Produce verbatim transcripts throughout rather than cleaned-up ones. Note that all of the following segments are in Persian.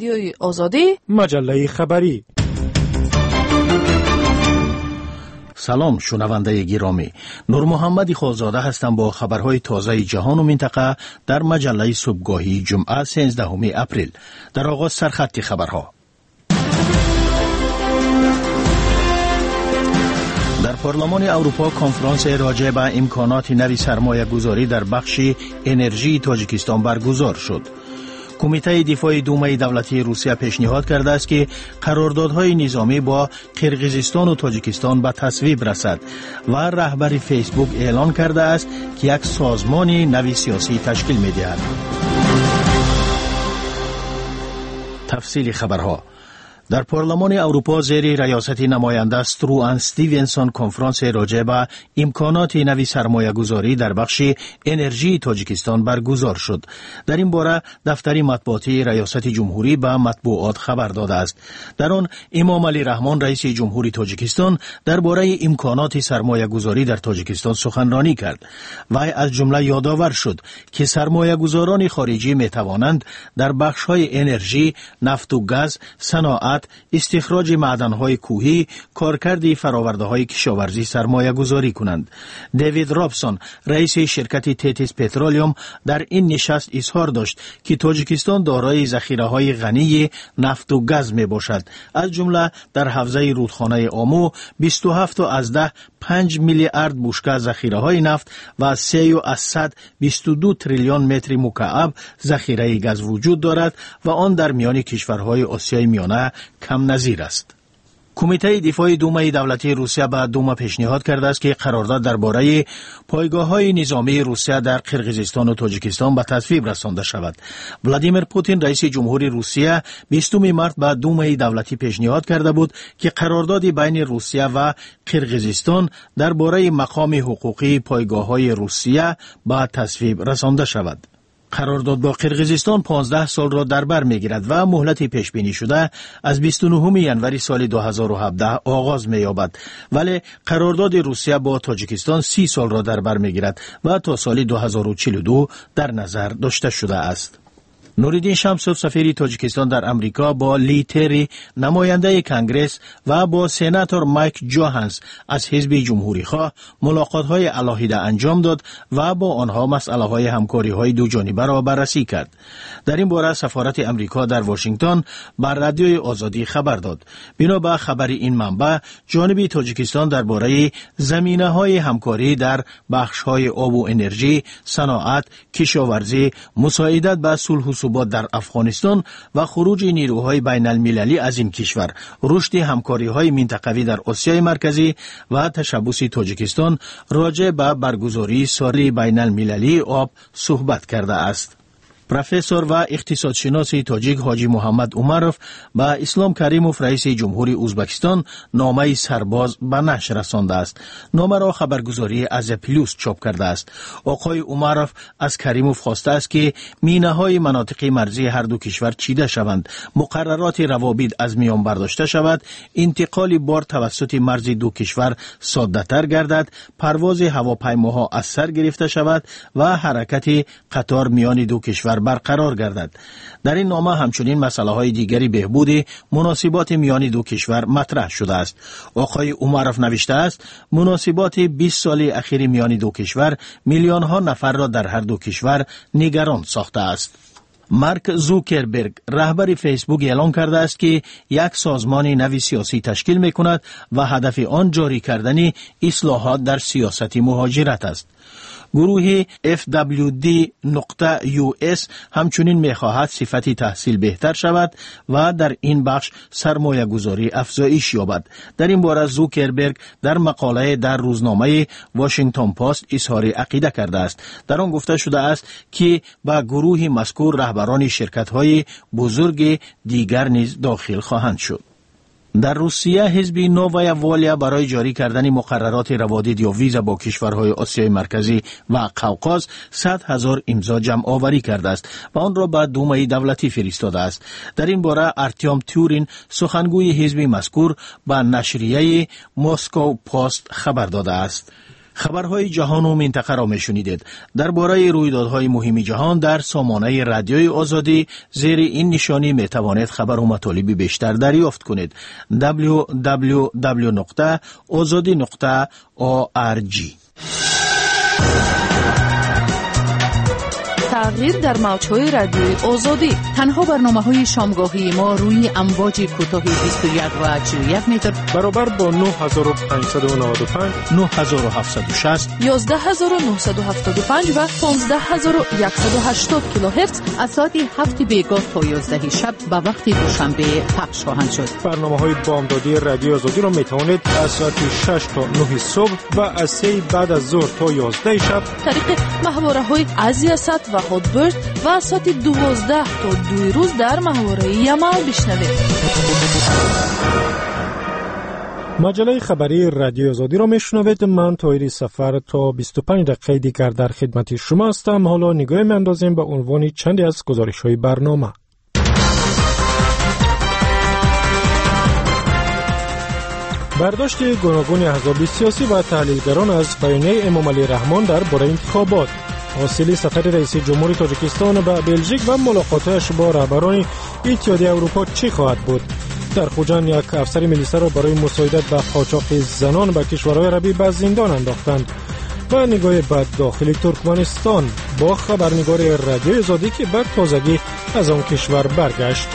رادیوی آزادی، مجله خبری. سلام شنونده گرامی، نور محمدی خالزاده هستم با خبرهای تازه جهان و منطقه در مجله صبحگاهی جمعه سیزدهم اپریل. در آغاز سرخط خبرها. در پارلمان اروپا کنفرانس راجع به امکانات نوی سرمایه گذاری در بخش انرژی تاجیکستان برگزار شد. کمیته دفاع دومه دولتی روسیه پیشنهاد کرده است که قراردادهای نظامی با قرقیزستان و تاجیکستان به تصویب رسد و رهبر فیسبوک اعلان کرده است که یک سازمان نوی سیاسی تشکیل می‌دهد. تفصیل خبرها. در پارلمان اروپا زیر ریاست نماینده ستروان استیونسون کنفرانس راجع به امکانات نوی سرمایه گذاری در بخش انرژی تاجیکستان برگزار شد. در این باره دفتر مطبوعاتی ریاست جمهوری به مطبوعات خبر داده است. در آن امام علی رحمان رئیس جمهوری تاجیکستان درباره امکانات سرمایه گذاری در تاجیکستان سخنرانی کرد. وی از جمله یادآور شد که سرمایه گذاران خارجی می توانند در بخش های انرژی، نفت و گاز، صنایع، استخراج معدن‌های کوهی، کارکرد فرآورده‌های کشاورزی سرمایه گذاری کنند. دیوید رابسون رئیس شرکت تیتیس پترولیوم در این نشست اظهار داشت که تاجیکستان دارای ذخیره‌های غنی نفت و گاز میباشد. از جمله در حوزه رودخانه آمو بیست و هفت از ده پنج میلیارد بشکه ذخیره‌های نفت و سه از صد بیست و دو تریلیون متر مکعب ذخیره گاز وجود دارد و آن در میان کشورهای آسیای میانه کم نظیر است. کمیته دفاع دومه دولتی روسیه به دوما پیشنهاد کرده است که قرارداد درباره پایگاه‌های نظامی روسیه در قرقیزستان و تاجیکستان به تصویب رسانده شود. ولادیمیر پوتین رئیس جمهوری روسیه بیستم مارس به دومه دولتی پیشنهاد کرده بود که قرارداد بین روسیه و قرقیزستان درباره مقام حقوقی پایگاه‌های روسیه به تصویب رسانده شود. قرارداد با قرقیزستان پانزده سال را در بر می‌گیرد و مهلت پیش بینی شده از بیست و نهم ژانویه سال دو هزار و هفده آغاز می‌یابد، ولی قرارداد روسیه با تاجیکستان سی سال را در بر می‌گیرد و تا سال دو هزار و چهل و دو در نظر داشته شده است. نوریدین شمسوف سفیر تاجیکستان در امریکا با لی تری نماینده کنگرس و با سناتور مایک جوهانس از حزب جمهوری خواه ملاقات‌های علاهیده انجام داد و با آنها مسئله‌های همکاری‌های دو جانبه را بررسی کرد. در این باره سفارت امریکا در واشنگتن بر رادیوی آزادی خبر داد. بنا به خبر این منبع، جانب تاجیکستان درباره زمینه‌های همکاری در بخش‌های آب و انرژی، صنایع، کشاورزی، مساعدت به صلح و ثبات در افغانستان و خروج نیروهای بین المللی از این کشور، رشد همکاری‌های منطقوی در آسیای مرکزی و تشبث تاجیکستان راجع به برگزاری سال بین المللی آب صحبت کرده است. پروفسور و اقتصادشناس تاجیک حاجی محمد عمروف با اسلام کریموف رئیس جمهوری ازبکستان نامه سرباز به نشر رسانده است. نامه را خبرگزاری از پلوس چاپ کرده است. آقای عمروف از کریموف خواسته است که مینه‌های مناطق مرزی هر دو کشور چیده شوند، مقررات روابط از میان برداشته شود، انتقال بار توسط مرز دو کشور ساده‌تر گردد، پرواز هواپیماها از سر گرفته شود و حرکت قطار میان دو کشور برقرار گردد. در این نامه همچنین مسائل دیگری بهبود مناسبات میان دو کشور مطرح شده است. آقای عمروف نوشته است مناسبات بیست سال اخیر میان دو کشور میلیون ها نفر را در هر دو کشور نگران ساخته است. مارک زوکربرگ رهبر فیسبوک اعلان کرده است که یک سازمان نوی سیاسی تشکیل می‌کند و هدف آن جاری کردن اصلاحات در سیاست مهاجرت است. گروه اف دبلیو دی نقطه یو اس همچنین می‌خواهد صفت تحصیل بهتر شود و در این بخش سرمایه گذاری افزایش یابد. در این باره زوکربرگ در مقاله در روزنامه واشنگتن پست اظهار عقیده کرده است. در آن گفته شده است که با گروه مذکور رهبران شرکت‌های بزرگ دیگر نیز داخل خواهند شد. در روسیه حزب نووای والیا برای جاری کردن مقررات روابط یا ویزا با کشورهای آسیای مرکزی و قوقاز صد هزار امضا جمع آوری کرده است و آن را به دومه دولتی فرستاده است. در این باره ارتیوم تورین سخنگوی حزب مذکور به نشریه مسکو پست خبر داده است. خبرهای جهان و منطقه را میشنیدید. درباره رویدادهای مهم جهان در سامانه رادیوی آزادی زیر این نشانی می توانید خبر و مطالب بیشتر دریافت کنید. دبلیو دبلیو دبلیو نقطه آزادی نقطه او آر جی. تغییر در موج‌های رادیوی آزادی. تنها برنامه‌های شامگاهی ما روی امواج کوتاه بیست و یک و چهل و یک متر برابر با نه هزار و پانصد و نود و پنج، نه هزار و هفتصد و شصت، یازده هزار و نهصد و هفتاد و پنج و پانزده هزار و صد و هشتاد کیلوهرتز از ساعت هفت بیگاه تا یازده شب به وقت دوشنبه پخش خواهند شد. برنامه‌های بامدادی رادیو آزادی را می‌توانید از ساعت شش تا نه صبح و از سه بعد از ظهر تا یازده شب طریق محوره‌های ازیاست و هادبرد و ساعت دوازده تا دو روز در محوره یمل بشنوید. مجله خبری رادیو آزادی را میشنوید. من طاهری سفر تا بیست و پنج دقیقه دیگر در خدمت شما هستم. حالا نگاه می‌اندازیم به عنوان چندی از گزارش‌های برنامه. برداشت گوناگون احزاب سیاسی و تحلیلگران از بیانیه امام علی رحمان در باره انتخابات، حاصل سفر رئیس جمهور تاجیکستان به بلژیک و ملاقاتش با رهبران اتحادیه اروپا چی خواهد بود؟ در خوجند یک افسر میلیسا را برای مساعدت به قاچاق زنان به کشورهای عربی به زندان انداختند. و نگاه به داخل ترکمنستان با خبرنگار رادیو آزادی که به تازگی از آن کشور برگشت.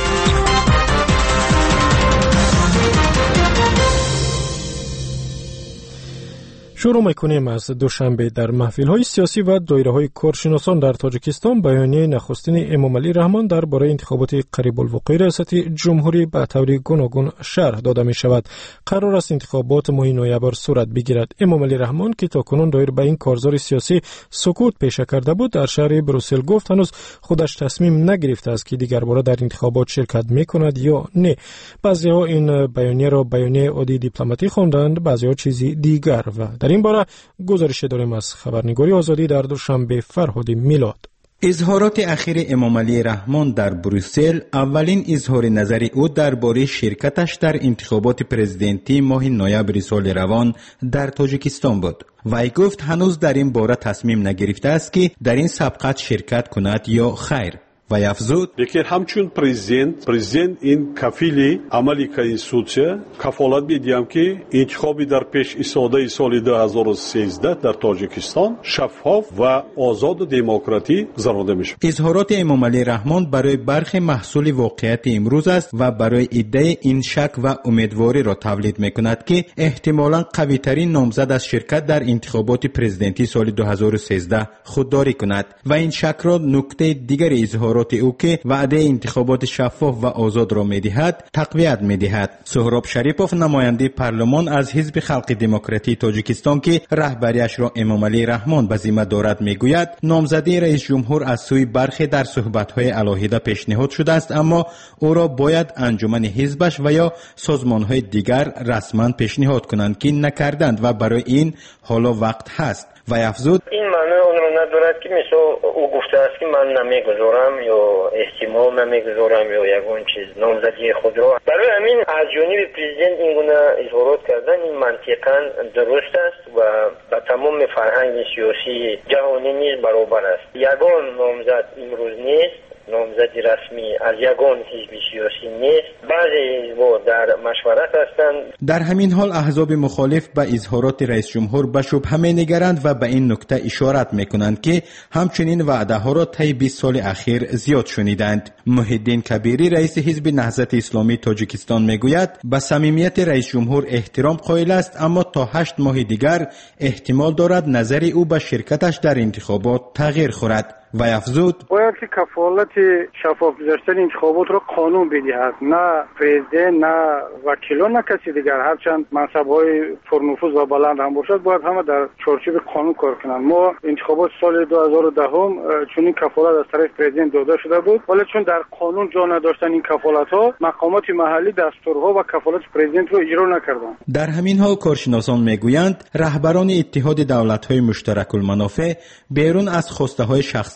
شروع میکنیم از دوشنبه. در محفل‌های سیاسی و دایره‌های کارشناسان در تاجیکستان بیانیه نخستین امام علی رحمان درباره انتخابات قریب الوقوع ریاست جمهوری به طور گوناگون شرح داده می شود. قرار است انتخابات ماه نوامبر صورت بگیرد. امام علی رحمان که تاکنون دایر به این کارزار سیاسی سکوت پیشه کرده بود، در شهر بروسل گفت هنوز خودش تصمیم نگرفته است که دیگر بار در انتخابات شرکت میکند یا نه. بعضی‌ها این بیانیه را بیانیه عادی دیپلماتی خواندند، بعضی‌ها چیزی دیگر. و در این باره گزارش داریم از خبرنگاری آزادی در دوشنبه فرهاد میلاد. اظهارات اخیر امام علی رحمان در بروسل اولین اظهار نظر او درباره شرکتش در انتخابات پرزیدنتی ماه نوامبر سال روان در تاجیکستان بود. وی گفت هنوز در این باره تصمیم نگرفته است که در این سبقت شرکت کند یا خیر. و افزود لیکن همچون پرزیدنت پرزیدنت این کفیل عملی کنستیتوسیا کفالت میدیم که انتخابی در پیش ایستاده سال دو هزار و سیزده در تاجیکستان شفاف و آزاد و دموکراتی گذرانده میشه. اظهارات امام علی رحمان برای برخی محصول واقعیت امروز است و برای ایده این شک و امیدواری را تولید میکند که احتمالاً قوی ترین نامزد از شرکت در انتخابات پرزیدنتی سال دو هزار و سیزده خودداری کند و این شک را نکته دیگر اظهار او که وعده انتخابات شفاف و آزاد را می‌دهد تقویت می‌دهد. سهراب شریپوف نماینده پارلمان از حزب خلق دموکراتی تاجیکستان که رهبریش را امام علی رحمان به ذمه دارد میگوید نامزدی رئیس جمهور از سوی برخی در صحبت‌های علاهیده پیشنهاد شده است، اما او را باید انجمن حزبش و یا سازمان‌های دیگر رسما پیشنهاد کنند که نکردند و برای این حالا وقت هست. و افزود این معنی اون رو ندارد که مثل او گفته است که من نمیگذارم یا احتمال نمیگذارم یا یگون چیز نامزدی خود را. برای همین از جانب پرزیدنت این گونه اظهارات کردن این منطقاً درست است و با تمام فرهنگ سیاسی جهانی نیز برابر است. یگان نامزد امروز نیست، نامزدی رسمی از یگان حزب سیاسی نیست، بعضی حزب‌ها در مشورت هستند. در همین حال احزاب مخالف به اظهارات رئیس جمهور به شبهه می‌نگرند و به این نکته اشارت می‌کنند که همچنین وعده‌ها را طی بیست سال اخیر زیاد شنیدند. محی‌الدین کبیری رئیس حزب نهضت اسلامی تاجیکستان میگوید به صمیمیت رئیس جمهور احترام قائل است، اما تا هشت ماه دیگر احتمال دارد نظر او به شرکتش در انتخابات تغییر خورد. و افزود باید که کفالت شفاف گذاشتن انتخابات را قانون بدهد، نه پرزیدنت نه وکیلان نه کسی دیگر، هرچند منصب‌های پرنفوذ و بلند هم باشد باید همه در چارچوب قانون کار کنند. ما انتخابات سال دو هزار و ده چون این کفالت از طرف پرزیدنت داده شده بود، ولی چون در قانون جا نداشتن این کفالت‌ها، مقامات محلی دستورها و کفالت پرزیدنت را اجرا نکردند. در همین حال کارشناسان میگویند رهبران اتحاد دولت‌های مشترک المنافع بیرون از خواسته‌های شخصی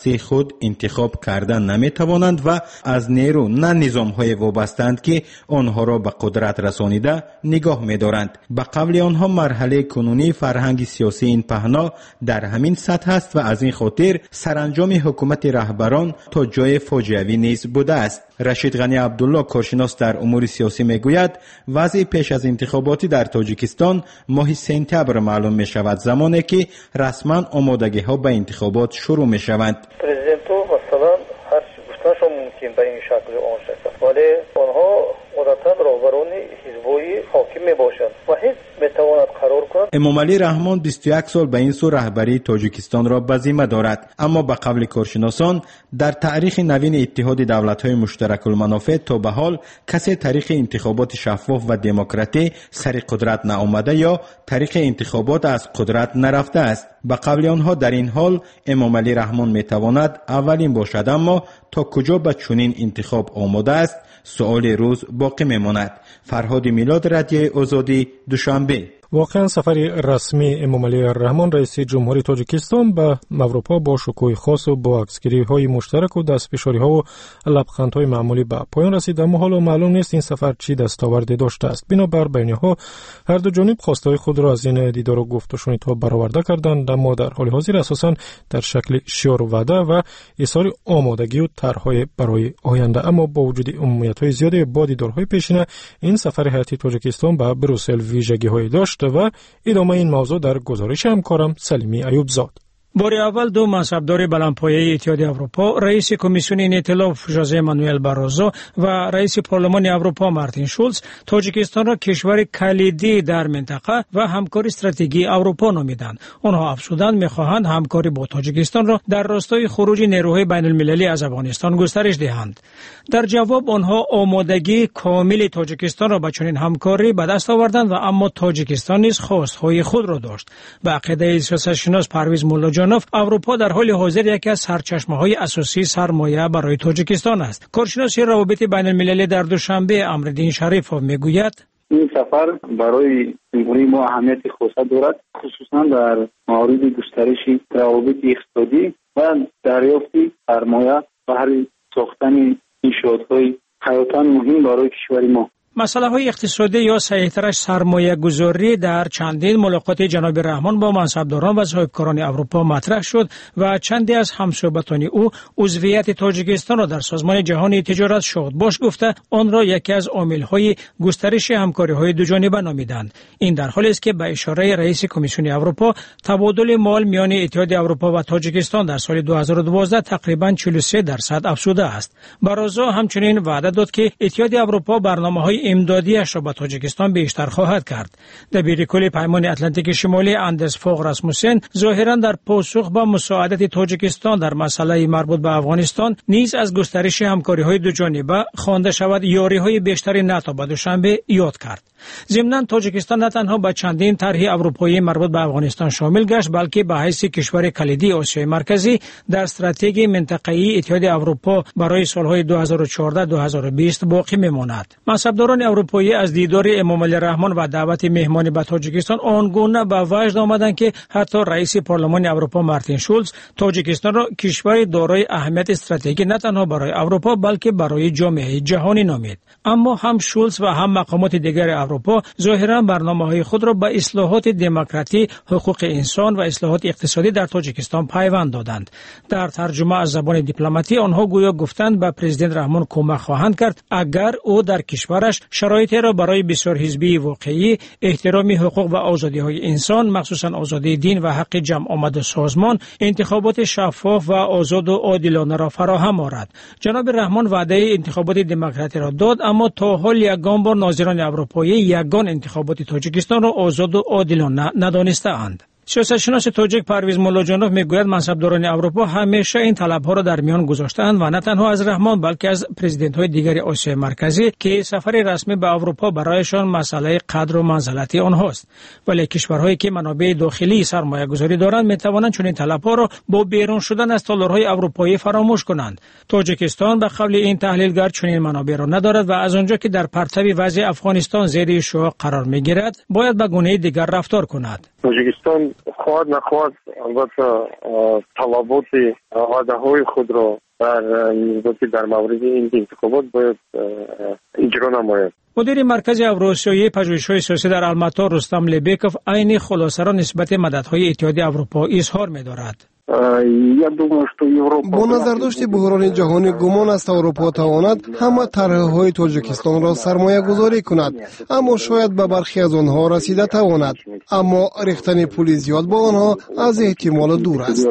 شخصی خود انتخاب کردن نمی توانند و از نیرو نه نظام های وابستند که آنها را به قدرت رسانیده نگاه می دارند. به قول آنها مرحله کنونی فرهنگ سیاسی این پهنا در همین سطح است و از این خاطر سرانجام حکومت رهبران تا جای فاجعه‌ای نیز بوده است. رشید غنی عبدالله کارشناس در امور سیاسی میگوید وضع پیش از انتخاباتی در تاجیکستان ماه سپتامبر معلوم می شود، زمانی که رسما آمادگی ها به انتخابات شروع می شوند. پرزیدنت مثلا هر گفتنشون ممکن به این شکل آن شکل، ولی آنها عادتا رهبران حزبی حاکم می باشند و هیچ میتواند قرار کند. امام علی رحمان بیست و یک سال به این سو رهبری تاجیکستان را به ذمه دارد، اما به قول کارشناسان در تاریخ نوین اتحاد دولت‌های مشترک المنافع تا به حال کسی طریق انتخابات شفاف و دموکراتی سر قدرت نآمده یا طریق انتخابات از قدرت نرفته است. به قول آنها در این حال امام علی رحمان میتواند اولین باشد، اما تا کجا به چنین انتخاب آماده است سؤال روز باقی میماند. فرهاد میلاد، رادیو آزادی، دوشنبه. واقعا سفر رسمی امام علی رحمان رئیس جمهوری تاجیکستان به اروپا با شکوه خاص و با عکسگیری های مشترک و دستفشاری ها و لبخند های معمولی به پایان رسید، اما حالا معلوم نیست این سفر چی دستاوردی داشته است. بنابر بیانیه‌ها هر دو جانب خواستهای خود را از این دیدار و گفت و شنیدها برآورده کردند، اما در حال حاضر اساساً در شکل شعار و وعده و اظهار آمادگی و طرح‌های برای آینده. اما با وجود عمومیت‌های زیاد با دیدارهای پیشینه این سفر هیئت تاجیکستان به بروسل ویژگی‌هایی داشت و ادامه این موضوع در گزارش همکارم سلیمی ایوبزاد. بار اول دو منصبدار بلندپایه اتحاد اروپا، رئیس کمیسیون ائتلاف ژوزه مانوئل باروزو و رئیس پارلمان اروپا مارتین شولز تاجیکستان را کشور کلیدی در منطقه و همکار استراتژیکی اروپا نامیدند. آنها افزودند می‌خواهند همکاری با تاجیکستان را در راستای خروج نیروهای بین المللی از افغانستان گسترش دهند. در جواب آنها آمادگی کامل تاجیکستان را به چنین همکاری به دست آوردند و اما تاجیکستان نیز خواستهای خود را داشت. به عقیده سیاستشناس پرویز مولا جانوف، اروپا در حال حاضر یکی از سرچشمه‌های اساسی سرمایه برای تاجیکستان است. کارشناس روابط بین المللی در دوشنبه امرالدین شریفov میگوید این سفر برای جمهوری ما اهمیت خاص دارد، خصوصا در مورد گسترش روابط اقتصادی و دریافت سرمایه و هر ساختن انشاءات‌های حیاتاً مهم برای کشور ما. مسئله های اقتصادی یا صحیح‌ترش سرمایه گذاری در چندین ملاقات جناب رحمان با منصبداران و صاحبکاران اروپا مطرح شد و چندی از همصحبتان او عضویت تاجیکستان را در سازمان جهانی تجارت شادباش گفته آن را یکی از عامل‌های گسترش همکاری‌های دوجانبه نامیدند. این در حالی است که به اشاره رئیس کمیسیون اروپا تبادل مال میان اتحاد اروپا و تاجیکستان در سال دو هزار و دوازده تقریباً چهل و سه درصد افزوده است. باروزو همچنین وعده داد که اتحاد اروپا برنامه‌های امدادیش را به تاجیکستان بیشتر خواهد کرد. دبیرکل پیمان اتلانتیک شمالی اندرس فوق راسموسن ظاهراً در پاسخ به مساعدت تاجیکستان در مسئله مربوط به افغانستان نیز از گسترش همکاری‌های دوجانبه خوانده شود یاری‌های بیشتری ناتو به دوشنبه یاد کرد. ضمناً تاجیکستان نه تنها به چندین طرح اروپایی مربوط به افغانستان شامل گشت، بلکه به حیث کشور کلیدی آسیای مرکزی در استراتژی منطقه‌ای اتحاد اروپا برای سالهای دو هزار و چهارده تا دو هزار و بیست باقی میماند. منصبداران اروپایی از دیدار امام علی رحمان و دعوت مهمانی به تاجیکستان آنگونه به وجد آمدند که حتی رئیس پارلمان اروپا مارتین شولز تاجیکستان را کشور دارای اهمیت استراتژیکی نه تنها برای اروپا بلکه برای جامعه جهانی نامید. اما هم شولز و هم مقامات دیگر اروپا ظاهراً برنامه‌های خود را به اصلاحات دموکراسی، حقوق انسان و اصلاحات اقتصادی در تاجیکستان پیوند دادند. در ترجمه از زبان دیپلماتی آنها گویا گفتند به پرزیدنت رحمان کمک خواهند کرد اگر او در کشورش شرایطی را برای بسیار حزبی واقعی، احترام حقوق و آزادی‌های انسان، مخصوصاً آزادی دین و حق جمع آمد و سازمان، انتخابات شفاف و آزاد و عادلانه را فراهم آورد. جناب رحمان وعده انتخابات دموکراتی را داد، اما تا حال یگان بار ناظران اروپایی یگان انتخابات تاجیکستان را آزاد و عادلانه ندانسته‌اند. سیاستشناس تاجیک پرویز مولا جانوف میگوید منصبداران اروپا همیشه این طلب‌ها را در میان گذاشته‌اند و نه تنها از رحمان بلکه از پرزیدنت‌های دیگر آسیای مرکزی که سفر رسمی به اروپا برایشان مسئله قدر و منزلت آنهاست. ولی کشورهایی که منابع داخلی سرمایه‌گذاری دارند می‌توانند چنین طلب‌ها را با بیرون شدن از تالارهای اروپایی فراموش کنند. تاجیکستان به قول این تحلیلگر چنین منابع را ندارد و از آنجا که در پرتو وضع افغانستان زیر شعاع قرار می‌گیرد باید به گونه دیگر رفتار کند. توجیکستان خواهد نخواهد البته طلبات وعده های خود را در در مورد این انتخابات باید اجرا نماید. مدیر مرکز اوراسیایی پژوهش‌های سیاسی در الماتا رستم لبیکوف عین خلاصه را نسبت مددهای اتحادیه اروپا اظهار می‌دارد. با نظر داشت بحران جهانی گمان است اروپا تواند همه طرح‌های تاجیکستان را سرمایه گذاری کند، اما شاید به برخی از آنها رسیده تواند، اما ریختن پول زیاد با آنها از احتمال دور است.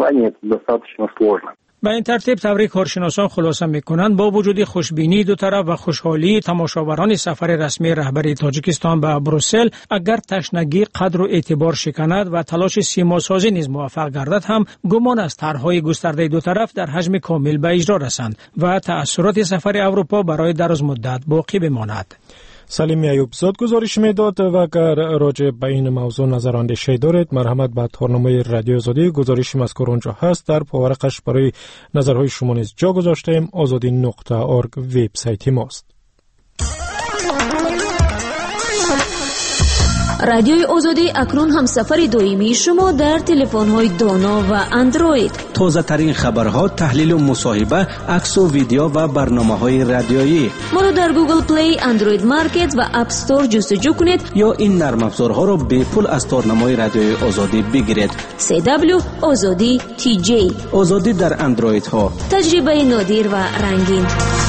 به این ترتیب تبریک کارشناسان خلاصه می‌کنند با وجود خوشبینی دو طرف و خوشحالی تماشاوران سفر رسمی رهبر تاجیکستان به بروسل، اگر تشنگی قدر و اعتبار شکند و تلاش سیماسازی نیز موفق گردد هم گمان است طرح‌های گسترده دو طرف در حجم کامل به اجرا رسند و تأثیرات سفر اروپا برای دراز مدت باقی بماند. سلیم ایوبزاد گزارش میداد و اگر راجع به این موضوع نظراندیشی دارید مرحمت به تارنامه رادیو آزادی گزارشی مذکور اونجا هست، در پاورقش برای نظرهای شما نیز جا گذاشتیم. آزادی نقطه اورگ وبسایت ماست. رادیوی آزادی اکنون هم سفر دائمی شما در تلفن‌های دانا و اندروید. تازه ترین خبرها، تحلیل و مصاحبه، عکس و ویدیو و برنامه‌های رادیویی. ما را در گوگل پلی، اندروید مارکت و اپ استور جستجو کنید یا این نرم افزارها را به پول از تارنمای رادیوی آزادی بگیرید. سی دبلیو آزادی تی جی. آزادی در اندروید ها. تجربه نادر و رنگین.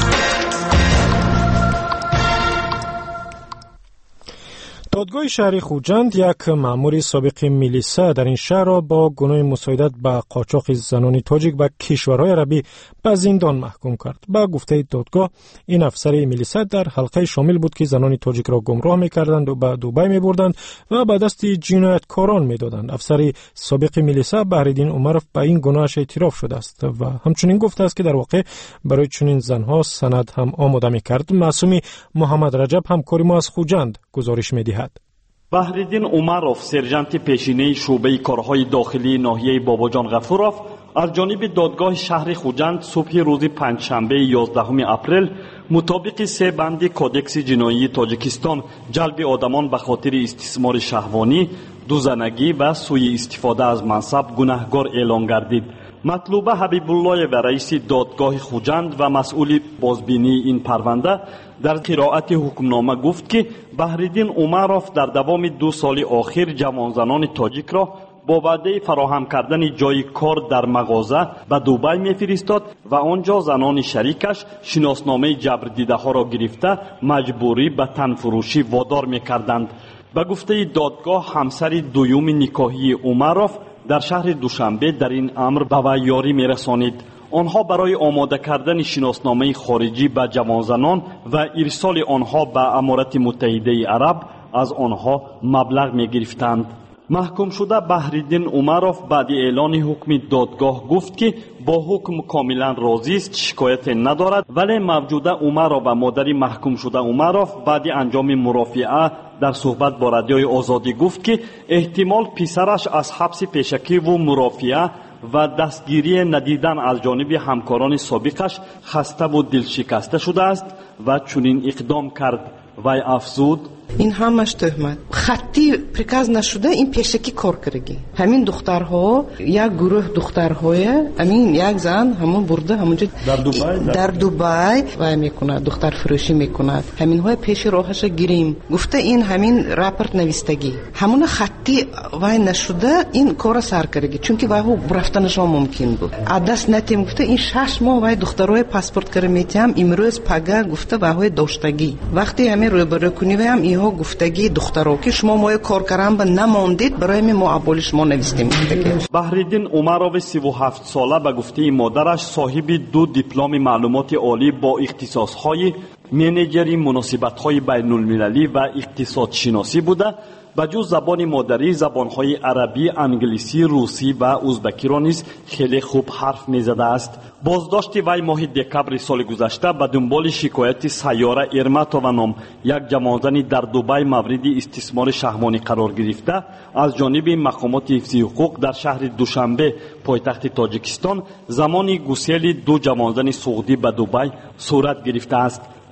دادگاه شهری خوجند یک مأمور سابق میلیسا در این شهر را با گناه مساعدت به قاچاق زنان تاجیک به کشورهای عربی به زندان محکوم کرد. با گفته دادگاه این افسر میلیسا در حلقه شامل بود که زنان تاجیک را گمراه می‌کردند و به دوبای می‌بردند و به دست جنایتکاران می‌دادند. افسر سابق میلیسا بهرالدین عمرов به این گناهش اعتراف شده است و همچنین گفته است که در واقع برای چنین زنها سند هم آماده می‌کرد. معصومی محمد رجب همکار ما از خوجند گزارش می‌دهد. بهرالدین عمرов سرجنت پیشینه شعبه کارهای داخلی ناحیه باباجان غفورов از جانب دادگاه شهر خوجند صبح روز پنجشنبه یازدهم اپریل مطابق سه بند کودکس جنایی تاجیکستان جلب آدمان به خاطر استثمار شهوانی، دوزنگی و سوء استفاده از منصب گناهکار اعلان گردید. مطلوبه حبیب الله و رئیس دادگاه خوجند و مسئول بازبینی این پرونده در قرائت حکمنامه گفت که بهرالدین عمرов در دوام دو سال آخر جوانزنان تاجیک را با وعده فراهم کردن جای کار در مغازه به دبی می‌فرستاد و آنجا زنان شریکش شناسنامه جبر دیده ها را گرفته مجبوری به تن فروشی وادار می‌کردند. به گفته دادگاه همسر دوم نکاحی عمرov در شهر دوشنبه در این امر به وی یاری می‌رسانید. آنها برای آماده کردن شناسنامه خارجی به جوانزنان و ارسال آنها به امارات متحده عرب از آنها مبلغ می‌گرفتند. محکوم شده بهرالدین عمرov بعد اعلان حکم دادگاه گفت که با حکم کاملا راضی است، شکایت ندارد، ولی موجوده عمر و مادر محکوم شده عمرov بعد انجام مرافعه در صحبت با رادیوی آزادی گفت که احتمال پسرش از حبس پیشکی و مرافعه و دستگیری ندیدن از جانب همکاران سابقش خسته و دلشکسته شده است و چنین اقدام کرد. وی افزود این همش تهمت خطی پرکاز نشده این پیشکی کار کردگی. همین دخترها یک گروه دخترهای همین یک زن همون برده همونجا در دبی در دبی وای میکنه دختر فروشی میکنه. همین های پیش راهش گیریم گفته این همین راپورت نویستگی همون خطی وای نشده این کار سر کردگی چون که وای رفتنش ممکن بود. عدس نتیم گفته این شش ماه وای دخترای پاسپورت کرده میتیم امروز پگا گفته وای داشتگی وقتی همین روبرو کنی هم اینها گفتگی دخترها که شما ما کار کردن به نماندید برای ما معبول شما نوشتیم. بهرالدین عمرov سی و هفت ساله به گفته مادرش صاحب دو دیپلم معلومات عالی با اختصاص‌های منیجری مناسبت‌های بین‌المللی و اقتصاد شناسی بوده. به جز زبان مادری زبان‌های عربی، انگلیسی، روسی و ازبکی را نیز خیلی خوب حرف می‌زده است. بازداشت وی ماه دکبر سال گذشته به دنبال شکایت سیاره ارماتووا نام یک جوانزنی در دبی مورد استثمار شهوانی قرار گرفته از جانب مقامات حفظی حقوق در شهر دوشنبه پایتخت تاجیکستان زمان گسیل دو جوانزن سعودی به دبی صورت گرفته است.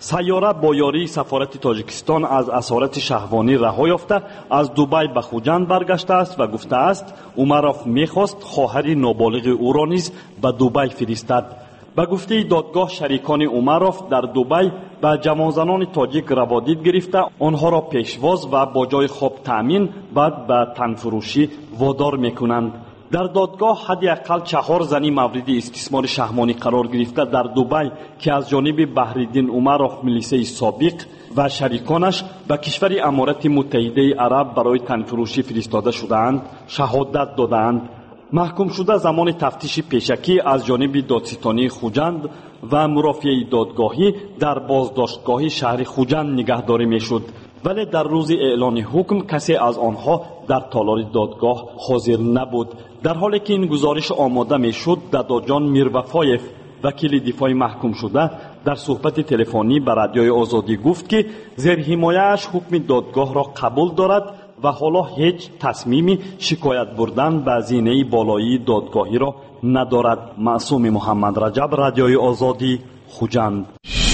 سیاره با یاری سفارت تاجیکستان از اسارت شهوانی رها یافته از دوبای به خوجند برگشته است و گفته است عمروف میخواست خواهر نابالغ او را نیز به دوبای فرستد. به گفته دادگاه شریکان عمروف در دوبای به جوانزنان تاجیک روادید گرفته آنها را پیشواز و با جای خواب تأمین بعد به تنفروشی وادار میکنند. در دادگاه حداقل چهار زنی مورد استثمار شهوانی قرار گرفته در دوبای که از جانب بحرالدین عمروف ملیسه سابق و شریکانش به کشور امارات متحده عرب برای تنفروشی فرستاده شدند شهادت دادند. محکوم شده زمان تفتیش پیشکی از جانب دادستانی خوجند و مرافعه دادگاهی در بازداشتگاه شهر خوجند نگهداری میشد، ولی در روز اعلان حکم کسی از آنها در تالار دادگاه حاضر نبود. در حالی که این گزارش آماده میشد، داداجان میروفایف وکیل دفاع محکوم شده در صحبت تلفنی به رادیوی آزادی گفت که زیر حمایه‌اش حکم دادگاه را قبول دارد و حالا هیچ تصمیمی شکایت بردن به زینه بالایی دادگاهی را ندارد. معصوم محمد رجب، رادیوی آزادی، خوجند.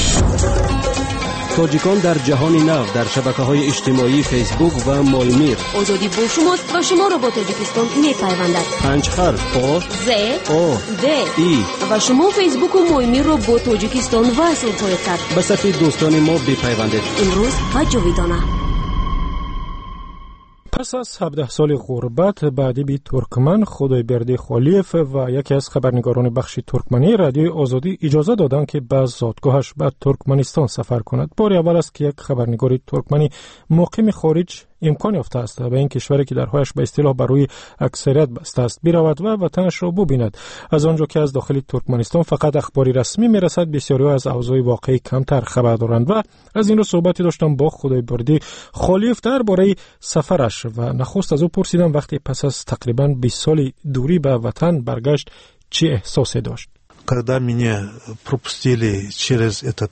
تاجیکان در جهان نو در شبکه‌های اجتماعی فیسبوک و مایمیر. آزادی با شماست و شما را با تاجیکستان می‌پیوندد. پنج حرف آ ز آ د ای و شما فیسبوک و مایمیر را با تاجیکستان وصل خواهید کرد. به صفحه دوستان ما بپیوندید. امروز و جاویدانه. پس از هفده سال غربت بعدی بی ترکمن خدایبرد خالیف و یکی از خبرنگاران بخش ترکمنی رادیوی آزادی اجازه دادند که به زادگاهش به ترکمنستان سفر کند. بار اول است که یک خبرنگار ترکمنی مقیم خارج امکان یافته است به این کشوری که درهایش به اصطلاح برای اکثریت بسته است برود و وطنش را ببیند. از آنجا که از داخل ترکمنستان فقط اخباری رسمی میرسد، بسیاری از اوضاع واقعی کمتر خبر دارند و از این رو صحبتی داشتم با خدایبردی خالیف درباره سفرش و نخست از او پرسیدم وقتی پس از تقریبا بیست سال دوری به وطن برگشت چه احساسی داشت. Когда меня пропустили через этот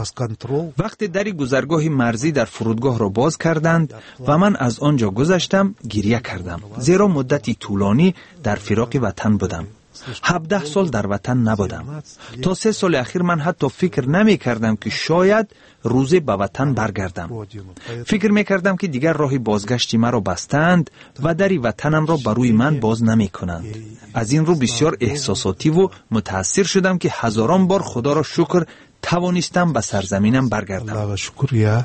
وقتی دری گذرگاه مرزی در فرودگاه را باز کردند و من از آنجا گذشتم گریه کردم، زیرا مدتی طولانی در فراق وطن بودم. هفده سال در وطن نبودم. تا سه سال اخیر من حتی فکر نمی کردم که شاید روزی به وطن برگردم. فکر می کردم که دیگر راهی بازگشتی مرا بستند و دری وطنم را بروی من باز نمی کنند. از این رو بسیار احساساتی و متاثر شدم که هزاران بار خدا را شکر توانستم به سرزمینم برگردم. شکر یا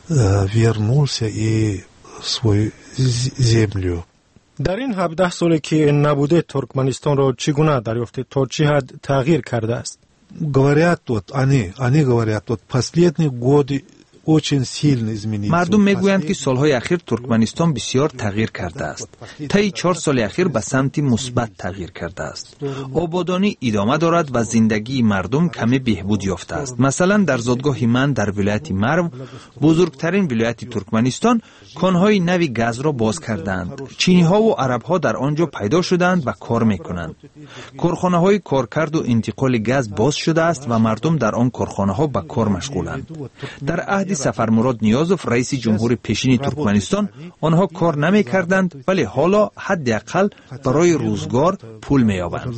вернулся и свою землю. در این هفده سالی که نبوده ترکمنستان را چگونه دریافت، تا چه حد تغییر کرده است؟ Говорят вот они, они говорят вот последние годы очень сильно изменились. مردم میگویند که سالهای اخیر ترکمنستان بسیار تغییر کرده است. طی چهار سال اخیر به سمت مثبت تغییر کرده است. آبادانی ادامه دارد و زندگی مردم کمی بهبود یافته است. مثلا در زادگاه من در ولایت مرو، بزرگترین ولایت ترکمنستان، کانهای نوی گاز را باز کردند. چینی ها و عرب ها در آنجا پیدا شدند و کار میکنند. کارخانه های کارکرد و انتقال گاز باز شده است و مردم در آن کارخانه ها به کار مشغولند. در عهد سفرمراد نیازوف رئیس جمهور پیشین ترکمنستان آنها کار نمی کردند، ولی حالا حداقل برای روزگار پول می یابند.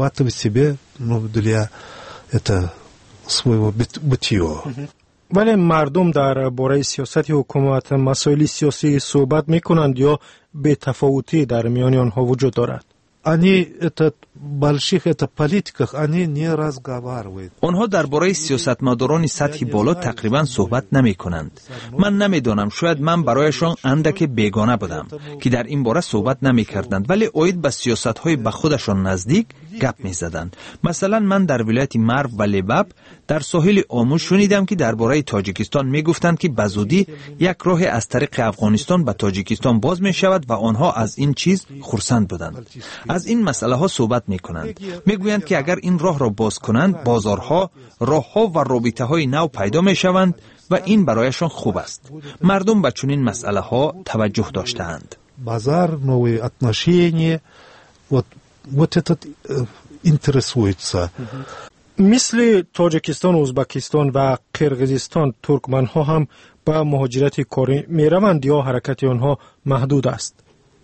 ولی مردم در باره سیاست حکومت مسائل سیاسی صحبت می کنند یا به تفاوتی در میان آنها وجود دارد؟ Они этот больших это политиках они не разговаривают. آنها درباره سیاستمداران سطح بالا تقریبا صحبت نمی کنند. من نمیدانم، شاید من برایشان اندک بیگانه بودم که در این باره صحبت نمی کردند، ولی اوید به سیاست های به خودشان نزدیک گپ می زدند. مثلا من در ولایت مرو و لباب در ساحل آموز شنیدم که درباره تاجیکستان می گفتند که بزودی یک راه از طریق افغانستان به تاجیکستان باز می شود و آنها از این چیز خرسند بودند. از این مسئله ها صحبت می کنند. می گویند که اگر این راه را باز کنند، بازارها، راهها و رابطه های نو پیدا می شوند و این برایشان خوب است. مردم به چنین مسئله ها توجه داشتند. بازار، новые отношения, вот вот этот интересуется. مثل تاجیکستان، ازبکستان و قرقیزستان، ترکمن ها هم به مهاجرت کاری می روند یا حرکت آنها محدود است؟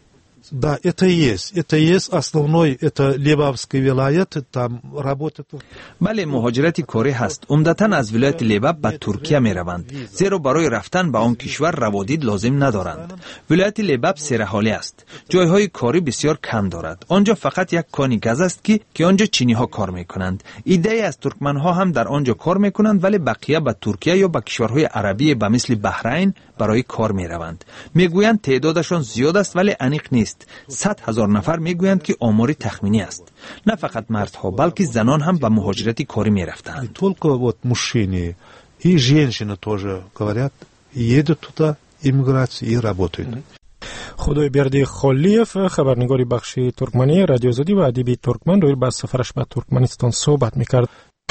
Да, это есть. Это есть основной, это Лебабский вилайет, там работает. بله مهاجرت کاری هست. عمدتاً از ولایت لیباب به ترکیه می روند. زیرا برای رفتن به آن کشور روادید لازم ندارند. ولایت لیباب سرحالی است. جایهای کاری بسیار کم دارد. آنجا فقط یک کانی گاز است که که آنجا چینی ها کار می کنند. ایده از ترکمن ها هم در آنجا کار می کنند ولی بقیه به ترکیه یا به کشورهای عربی به مثل بحرین برای کار می روند. می گویند تعدادشان زیاد است ولی انیق نیست. صد هزار نفر می گویند که آماری تخمینی است. نه فقط مردها بلکه زنان هم به مهاجرت کاری می رفتند. Только вот мужчины и женщины тоже говорят, едут туда иммиграции и работают. خدای بیردی خالیف خبرنگار بخش ترکمنی رادیو آزادی و ادیب ترکمن روی بر سفرش به ترکمنستان صحبت میکرد.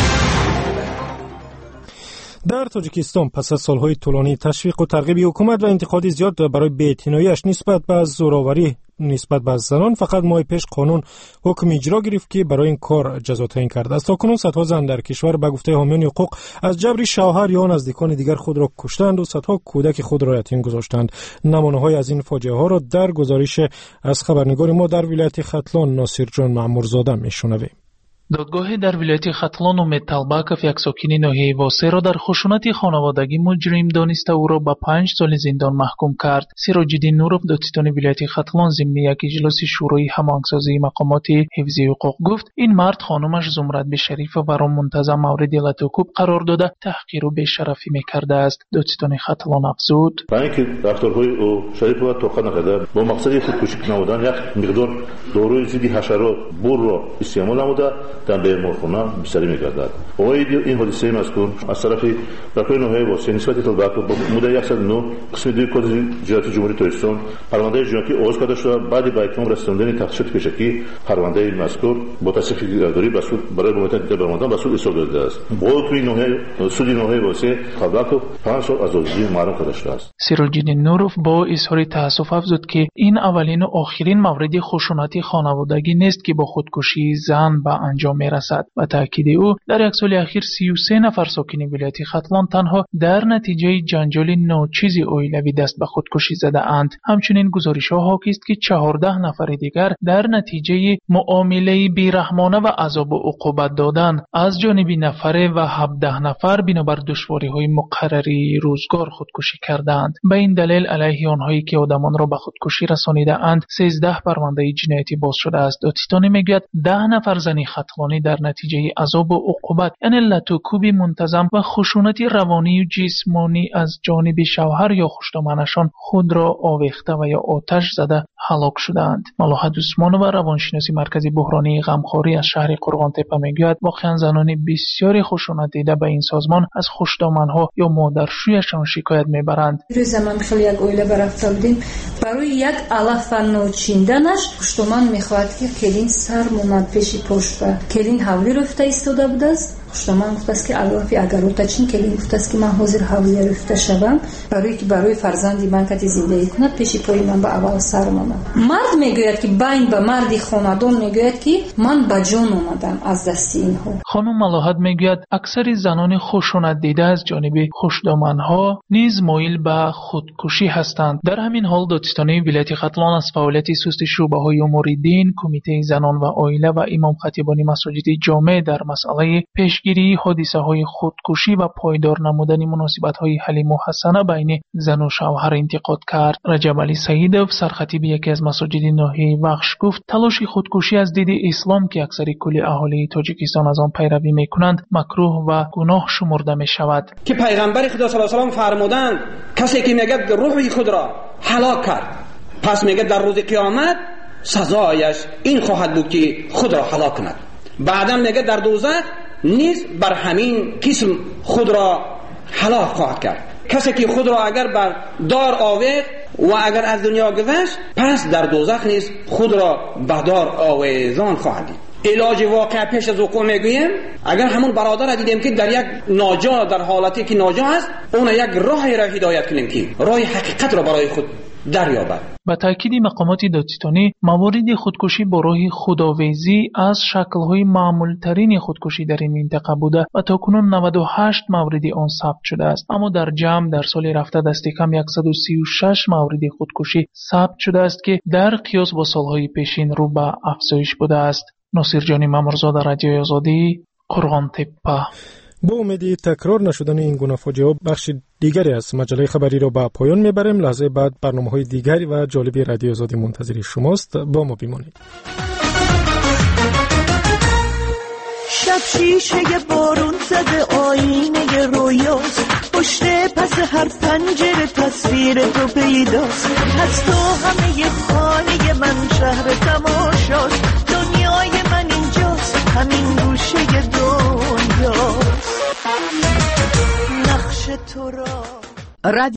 در تاجیکستان پس از سالهای طولانی تشویق و ترغیب حکومت و انتقاد زیاد برای بی‌اعتنایی‌اش نسبت به زوراوری نسبت به زنان، فقط ماه پیش قانون حکم اجرا گرفت که برای این کار جزا تعیین کرده است. تاکنون صدها زن در کشور به گفته حامیان حقوق از جبر شوهر یا نزدیکان دیگر خود را کشتند و صدها کودک خود را یتیم گذاشتند. نمونه‌های از این فاجعه ها را در گزارش از خبرنگار ما در ولایت ختلان ناصر جان معمورزاده میشنویم. دادگاه در ولایت ختلان امید طلبکов یک ساکن ناحیه واسه را در خشونت خانوادگی مجرم دانسته او را به پنج سال زندان محکوم کرد. سراج‌الدین نورов دادستان ولایت ختلان ضمن یک اجلاس شورای هماهنگسازی مقامات حفظی حقوق گفت این مرد خانمش زمرد به شریف و را منتظم مورد لطوکوب قرار داده تحقیر و بی‌شرفی می‌کرده است. دادستان ختلان افزود برای اینکه رفتارهای او شریف و توقع نکرده با مقصد خودکشی نمودن یک مقدار داروی ضد حشرات بور را استعمال نموده در بیمارخانه بستری می‌گردد. اوایل این حادثه مذکور از طرف رهبر ناحیه واسه نسبت طلبکov با مدت صد و نه قسم دو کد جنایت جمهوری تاجیکستان پرونده جنایتی آغاز کرده شده. بعد با اتمام رساندن تفتیشات پیشکی پرونده مذکور با تصدیق گرداری به سود برای مدت درآمدن به سود ارسال گردیده است. با توی ناحیه سود ناحیه واسه طلبکov پنج سال از آزادی محروم کرده شده است. سراج‌الدین نورов با اظهار تأسف افزود که این اولین و آخرین مورد خشونت خانوادگی نیست که با خودکشی زن به انجام میرسد. و تأکید او در یک سال اخیر سی و سه نفر ساکن ولایت ختلان تنها در نتیجه جنجال ناچیز اویلوی دست به خودکشی زده اند. همچنین گزارش ها حاکی است که چهارده نفر دیگر در نتیجه معامله بیرحمانه و عذاب و عقوبت دادن از جانب نفره و هفده نفر بنابر دشواری های مقرری روزگار خودکشی کردند. به این دلیل علیه آنهایی که آدمان را به خودکشی رسانیده اند سیزده پرونده جنایتی باز شده است. دادستان میگوید ده نفر زن ختلانی در نتیجه عذاب و عقوبت یعنی لطوکوب منتظم و خشونت روانی و جسمانی از جانب شوهر یا خوشدامنشان خود را آویخته و یا آتش زده هلاک شدند. ملاحت عثمان و روانشناسی مرکزی بحرانی غمخواری از شهر قرغانتپه میگوید واقعا زنان بسیاری خشونت دیده به این سازمان از خوشدامنها یا مادرشویشان شکایت میبرند. روز من خیلی یک اویله برفته بودیم برای یک علف نوچیندنش خوشدامن میخواهد که کلین سر مومد پیش پشت و کلین حولی رفته ایستاده بوده است. خوشدامن گفته است که علافی اگر اوتا چین کلین گفته است که من حاضر حولی رفته شدم برای که برای فرزندی من کتی زندگی کند پیش پای من به اول سر مومد. مرد میگوید که بین به مردی خاندان میگوید که من به جان اومدم از دست اینها. خانم ملاحت میگوید اکثر زنان خشونت دیده از جانب خوشدامنها نیز مایل به خودکشی هستند. در همین حال دادستان ولایت ختلان از فعالیت سوست شعبه‌های امور دین، کمیته زنان و عائله و امام خطیبان مساجد جامع در مسئله پیشگیری حادثه‌های خودکشی و پایدار نمودن مناسبت‌های حلیم و حسنه بین زن و شوهر انتقاد کرد. رجب علی سیدов سرخطیب یکی از مساجد ناحیه وخش گفت تلاش خودکشی از دید اسلام که اکثر کل اهالی تاجیکستان از آن پیروی می‌کنند مکروه و گناه شمرده می‌شود. که پیغمبر خدا صلی الله علیه و سلم فرمودند کسی که میگه روح خود را هلاک کرد پس میگه در روز قیامت سزایش این خواهد بود که خود را هلاک کند. بعدم میگه در دوزخ نیز بر همین قسم خود را هلاک خواهد کرد. کسی که خود را اگر بر دار آویخت و اگر از دنیا گذشت پس در دوزخ نیز خود را به دار آویزان خواهد دید. علاج واقع پیش از وقوع میگویم اگر همون برادر را دیدیم که در یک ناجا در حالتی که ناجا است اون یک راهی را هدایت کنیم که راه حقیقت را برای خود دریابد. با تاکید مقامات دادستانی، موارد خودکشی با راه خودآویزی از شکل‌های معمول‌ترین خودکشی در این منطقه بوده و تاکنون نود و هشت مورد آن ثبت شده است. اما در جمع در سال رفته دست کم صد و سی و شش مورد خودکشی ثبت شده است که در قیاس با سالهای پیشین رو به افزایش بوده است. ناصر جانی مامورزاده، رادیوی آزادی، قرغان تپه. با امید تکرار نشدن این گونه فاجعه بخش دیگری از مجله خبری را به پایان میبریم. لحظه بعد برنامه‌های دیگری و جالبی رادیو آزادی منتظر شماست. با ما بمانید. شب شیشه بارون زده آینه رویاست، پشت پس هر پنجره تصویر تو پیداست. از تو همه خانه من شهر تماشاست، دنیای من اینجاست، همین گوشه دنیاست. نقش تو را